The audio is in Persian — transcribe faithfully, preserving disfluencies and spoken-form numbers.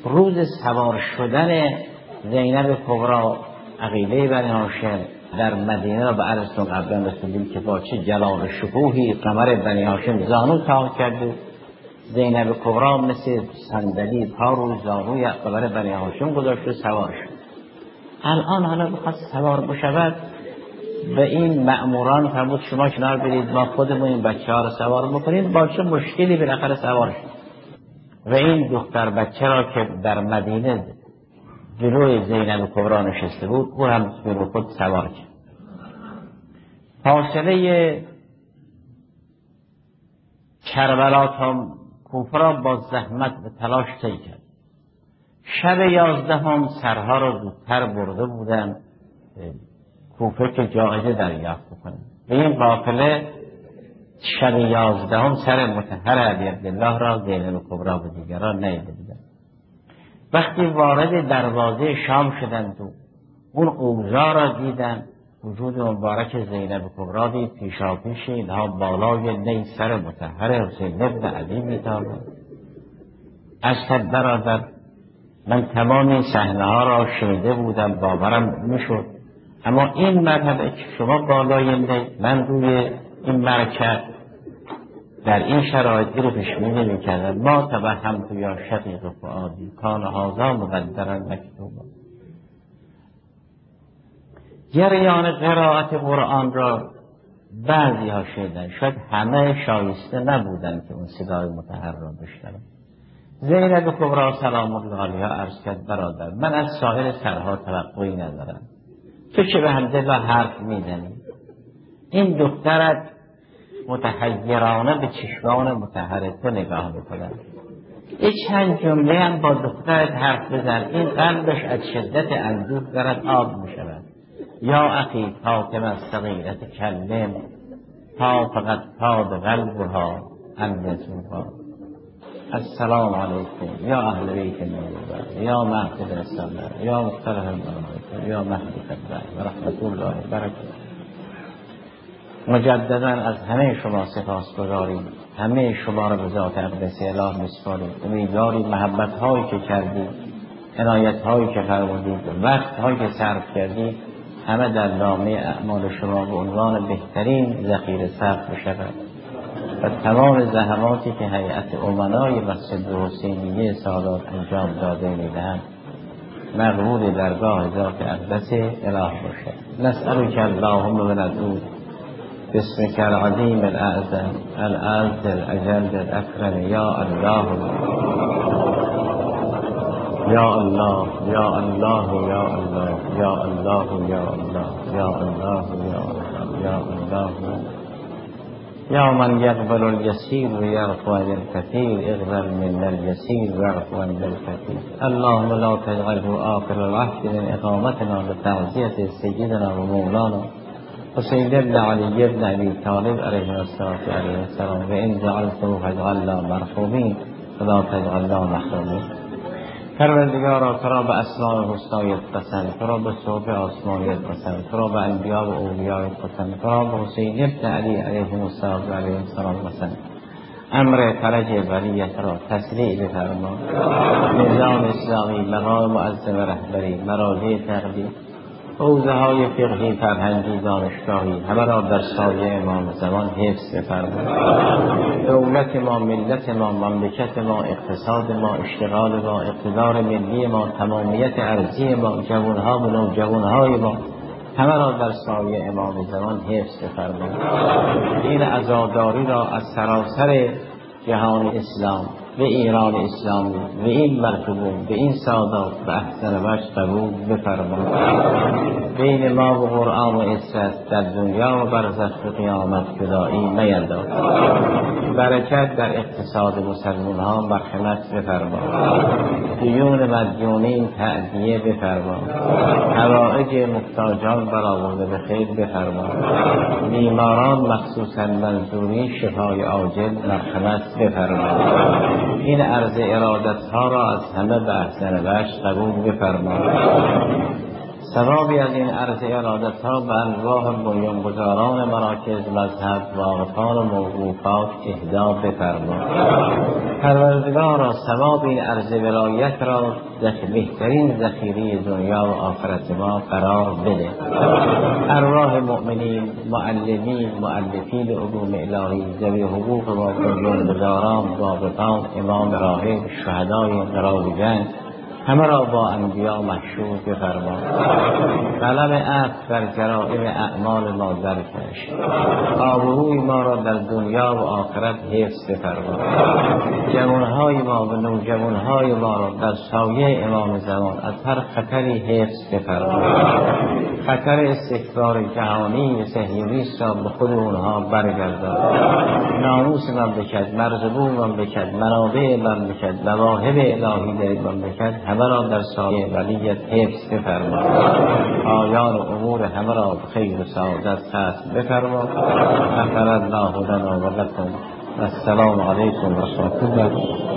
روز سوار شدن زینب کبری عقیله بنی هاشم در مدینه را به عرضتون قبلا رسوندیم که با چه جلال و شکوهی قمر بنی هاشم زانو تاب کرد. زینب کبری مثل صندلی پا روی زانوی قمر بنی هاشم گذاشت و سوار شد. الان حالا بخواد سوار بشود به این مأموران فرمود شما کنار برید، ما خودمون این بچه ها رو سوار بکنیم. با چه مشکلی بالاخره سوار شد و این دختر بچه را که در مدینه جلوی زینب کبری نشسته بود او هم جلو خود سوار کرد. فاصله کربلا تا کوفه را با زحمت و تلاش طی کرد. شب یازدهم سرها را زودتر برده بودند کوفه که جایزه دریافت کنند. به این قافله شب یازدهم سر مطهر علی عبدالله را زینب کبری و دیگران ندیده بودند. وقتی وارد دروازه شام شدند و اون اوضاع را دیدند، وجود مبارک زینب کبری دید، پیشاپیش اینها بالای نی سر مطهر حسین ابن علی میتابد. اشهد برادر من تمام این صحنه ها را شنیده بودم، باورم میشد، اما این مرحله که شما بالای نی من روی این مرکب در این شرایطی رو پیش‌بینی نمی‌کردم. ما توهم تو یا شقیق فؤادی کان هذا مقدرا مکتوبا. جریان قرائت قرآن را بعضی ها شنیدن، شاید همه شایسته نبودن که اون صدای مطهر را بشنوند. زینب کبری سلام الله علیها عرض کرد برادر من از سایر سرها توقعی ندارم، تو که به حمدالله حرف میزنی، این دخترت متحیرانه به چشمان مطهر تو نگاه میکنن، یه چند جمله هم با دخترت حرف بزن، این قلبش از شدت اندوه دارد آب میشود. یا اخی فاطمه الصغیرة کلم تا فقط تاب قلبها عن نزوها. السلام علیکم یا اهل بیت النبوة یا مهد الرسالة یا مختلف الملائکه یا مهدی خبره و رحمت الله و برکاته. مجددا از همه شما سپاسگزاریم، همه شما را به ذات اقدس اله میسپاریم. امیدواریم محبت هایی که کردید، عنایت هایی که فرمودید، وقت هایی که صرف کردید، همه در نامه اعمال شما به عنوان بهترین ذخیره ثبت بشود و تمام زحماتی که هیئت امنای مسجد حسینیه سادات انجام داده میدهند مقبول درگاه ذات اقدس اله باشد. نسألک اللهم من العود باسمك العظیم الاعظم الاعز الاجل الاکرم یا الله یا الله یا الله یا الله یا الله یا الله یا الله یا الله یا من یقبل الیسیر و یرفع الکثیر اقبل منا الیسیر و یرفع الکثیر. اللهم لا تجعله آخر العهد من اقامتنا لتعزیة سیدنا و مولانا حسین بن علی بن ابی طالب علیه السلام و ان جعلته فاجعلنا مرحومین ولا تجعلنا محرومین. پروردگارا تو را به اسماء الحسنایت پسند، تو را به صحبه آسمانیت پسند، تو را به انبیا و اولیایت پسند، تو را به حسین ابن علی علیه السلام پسند. امر فرج ولیت را تسریع بفرما. نظام اسلامی، مقام معظم رهبری، مراجع تقدیم، حوزه های فقهی، فرهنگی، دانشگاهی همه را در سایه امام زمان حفظ بفرما. دولت ما، ملت ما، مملکت ما، اقتصاد ما، اشتغال ما، اقتدار ملی ما، تمامیت ارضی ما، جوانها و نوجوانهای ما همه را در سایه امام زمان حفظ بفرما. این عزاداری را از سراسر جهان اسلام و ایران اسلامی و این مرکبون به این سادات و احسن وجه قبول بفرما. بین ما و قرآن و عزت در دنیا و برزخ و قیامت جدایی مینداز. برکت در اقتصاد مسلمان ها مرحمت بفرما. دیون مدیونین تعدیه بفرما. حوائج محتاجان برآورده به خیر بفرما. بیماران مخصوصا منظوری شفای عاجل مرحمت بفرما. این عرض ارادت ها را از همه به احسن وجه قبول بفرما. ثوابی از این عرض ارادت ها به انواع بنیانگذاران مراکز مذهب و اقطار موقوفات اهدا بفرما. پروردگارا ثواب این عرض ولایت را در بهترین ذخیره دنیا و آخرت ما قرار بده. ارواح مؤمنین، معلمین، مؤلفین علوم الهی، ذوی حقوق و بنیانگذاران، ضابطان، امام راهب، شهدای قرار جنگ همه را با انبیا محشور بفرما. قلم عفو بر جرائم اعمال ما درکش. آبروی ما را در دنیا و آخرت حفظ بفرما. جوانهای ما و نوجوانهای ما را در سایه امام زمان از هر خطری حفظ بفرما. خطر استکبار جهانی و صهیونیست را به خود اونها برگردان. ناموس مملکت، مرزبون مملکت، منابع مملکت، مواهب الهی در مملکت همه را در سایه ولیت حفظ بفرما. آیان امور همه را به خیر و سعادت ختم بفرما. غفر الله لنا و لکم. السلام علیکم و رحمت الله.